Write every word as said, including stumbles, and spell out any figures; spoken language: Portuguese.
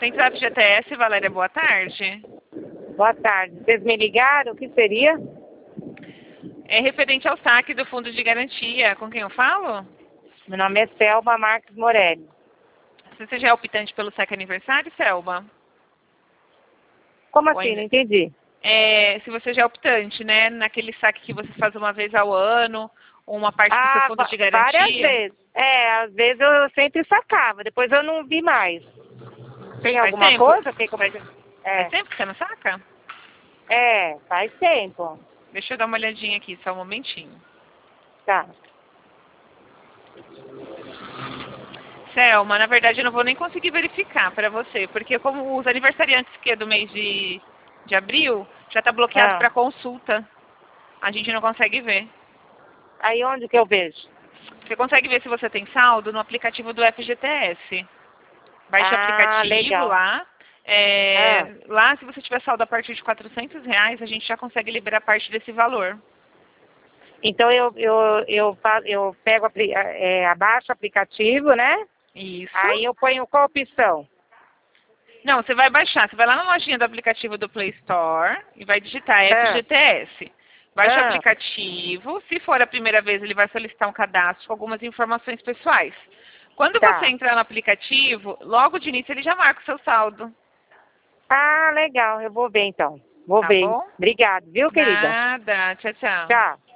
Atendimento da F G T S, Valéria, boa tarde. Boa tarde. Vocês me ligaram? O que seria? É referente ao saque do Fundo de Garantia. Com quem eu falo? Meu nome é Selma Marques Morelli. Você já é optante pelo saque aniversário, Selma? Como Ou assim? ainda- Não entendi. É, se você já é optante, né? Naquele saque que você faz uma vez ao ano, ou uma parte do seu Ah, fundo va- de várias garantia. vezes. É, às vezes eu sempre sacava, depois eu não vi mais. Tem Faz alguma tempo? coisa? Tem como é que... Faz É, tempo que você não saca? é, faz tempo. Deixa eu dar uma olhadinha aqui, só um momentinho. Tá. Selma, na verdade eu não vou nem conseguir verificar para você, porque como os aniversariantes que é do mês de, de abril, já está bloqueado Ah. para consulta. A gente não consegue ver. Aí onde que eu vejo? Você consegue ver se você tem saldo no aplicativo do F G T S. Baixe o Ah, aplicativo legal. lá. É, Ah. lá, se você tiver saldo a partir de quatrocentos reais, a gente já consegue liberar parte desse valor. Então eu, eu, eu, fa- eu pego, apli- é, abaixo o aplicativo, né? Isso. Aí eu ponho qual opção? Não, você vai baixar. Você vai lá na lojinha do aplicativo do Play Store e vai digitar Ah. F G T S. Baixa o Ah. aplicativo. Se for a primeira vez, ele vai solicitar um cadastro com algumas informações pessoais. Quando Tá. você entrar no aplicativo, logo de início ele já marca o seu saldo. Ah, legal. Eu vou ver então. Vou Tá ver. bom? Obrigado, viu, querida? Nada. Tchau, tchau. Tchau.